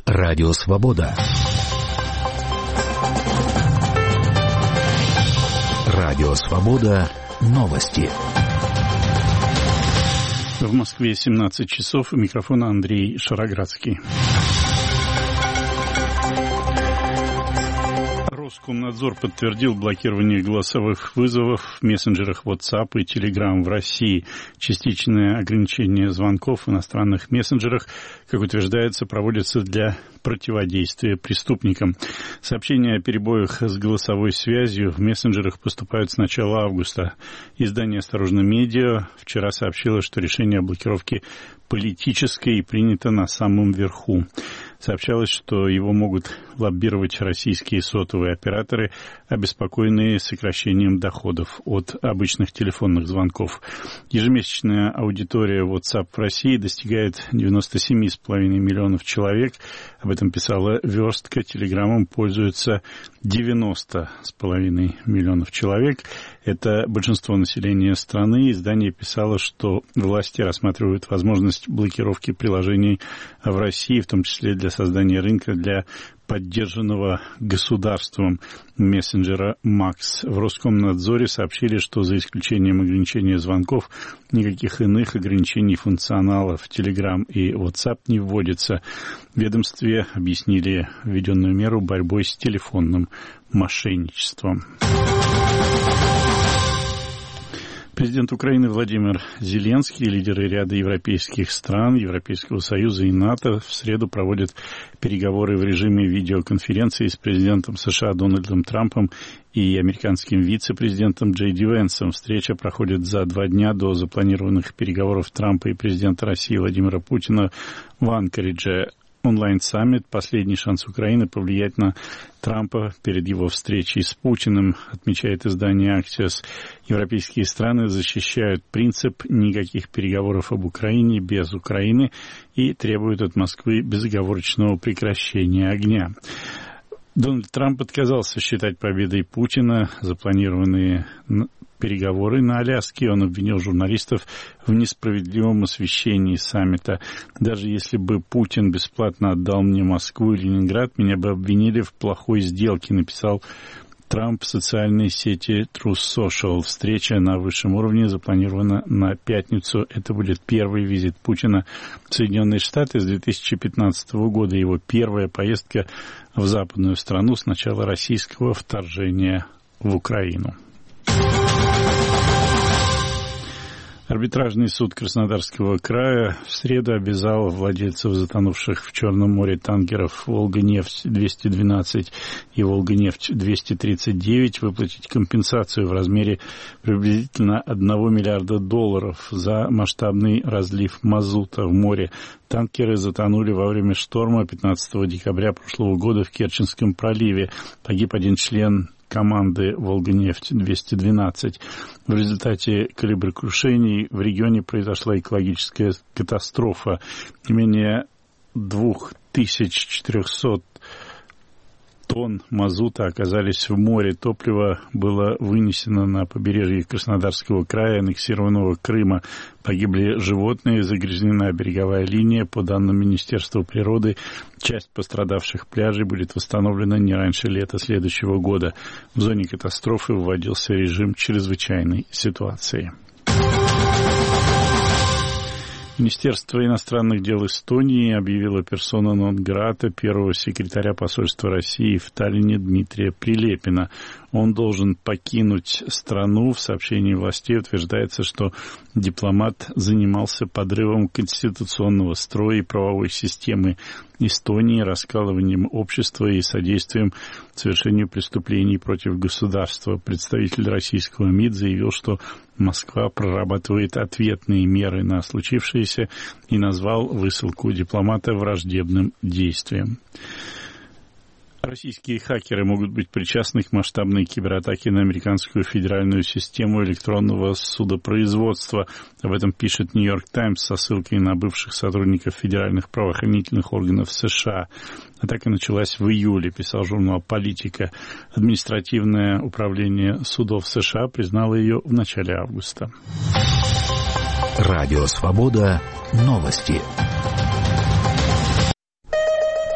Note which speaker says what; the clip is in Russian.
Speaker 1: Радио Свобода. Радио Свобода. Новости.
Speaker 2: В Москве 17 часов. У микрофона Андрей Шароградский. Роскомнадзор подтвердил блокирование голосовых вызовов в мессенджерах WhatsApp и Telegram в России. Частичное ограничение звонков в иностранных мессенджерах, как утверждается, проводится для противодействия преступникам. Сообщения о перебоях с голосовой связью в мессенджерах поступают с начала августа. Издание «Осторожно, медиа» вчера сообщило, что решение о блокировке политическое и принято на самом верху. Сообщалось, что его могут лоббировать российские сотовые операторы, обеспокоенные сокращением доходов от обычных телефонных звонков. Ежемесячная аудитория WhatsApp в России достигает 97,5 миллионов человек. Об этом писала «Верстка». Телеграммом пользуются 90,5 миллионов человек. Это большинство населения страны. Издание писало, что власти рассматривают возможность блокировки приложений в России, в том числе для создания рынка для поддержанного государством мессенджера Макс. В Роскомнадзоре сообщили, что за исключением ограничения звонков никаких иных ограничений функционала в Telegram и WhatsApp не вводится. В ведомстве объяснили введенную меру борьбой с телефонным мошенничеством. Президент Украины Владимир Зеленский и лидеры ряда европейских стран, Европейского Союза и НАТО в среду проводят переговоры в режиме видеоконференции с президентом США Дональдом Трампом и американским вице-президентом Джей Ди Венсом. Встреча проходит за 2 дня до запланированных переговоров Трампа и президента России Владимира Путина в Анкоридже. Онлайн-саммит – последний шанс Украины повлиять на Трампа перед его встречей с Путиным, отмечает издание «Axios». Европейские страны защищают принцип никаких переговоров об Украине без Украины и требуют от Москвы безоговорочного прекращения огня. Дональд Трамп отказался считать победой Путина запланированные переговоры на Аляске. Он обвинил журналистов в несправедливом освещении саммита. Даже если бы Путин бесплатно отдал мне Москву и Ленинград, меня бы обвинили в плохой сделке, написал Трамп в социальной сети Truth Social. Встреча на высшем уровне запланирована на пятницу. Это будет первый визит Путина в Соединенные Штаты с 2015 года. Его первая поездка в западную страну с начала российского вторжения в Украину. Арбитражный суд Краснодарского края в среду обязал владельцев затонувших в Черном море танкеров «Волга-нефть-212» и «Волга-нефть-239» выплатить компенсацию в размере приблизительно $1 миллиарда за масштабный разлив мазута в море. Танкеры затонули во время шторма 15 декабря прошлого года в Керченском проливе. Погиб один член команды «Волга-нефть-212». В результате кораблекрушений в регионе произошла экологическая катастрофа. Не менее 2400 тонн мазута оказались в море. Топливо было вынесено на побережье Краснодарского края, аннексированного Крыма. Погибли животные, загрязнена береговая линия. По данным Министерства природы, часть пострадавших пляжей будет восстановлена не раньше лета следующего года. В зоне катастрофы вводился режим чрезвычайной ситуации. Министерство иностранных дел Эстонии объявило персона нон-грата первого секретаря посольства России в Таллине Дмитрия Прилепина. Он должен покинуть страну. В сообщении властей утверждается, что дипломат занимался подрывом конституционного строя и правовой системы Эстонии, раскалыванием общества и содействием совершению преступлений против государства. Представитель российского МИД заявил, что Москва прорабатывает ответные меры на случившееся и назвал высылку дипломата враждебным действием. Российские хакеры могут быть причастны к масштабной кибератаке на американскую федеральную систему электронного судопроизводства. Об этом пишет «Нью-Йорк Таймс» со ссылкой на бывших сотрудников федеральных правоохранительных органов США. Атака началась в июле, писал журнал «Политика». Административное управление судов США признало ее в начале августа.
Speaker 1: Радио «Свобода». Новости.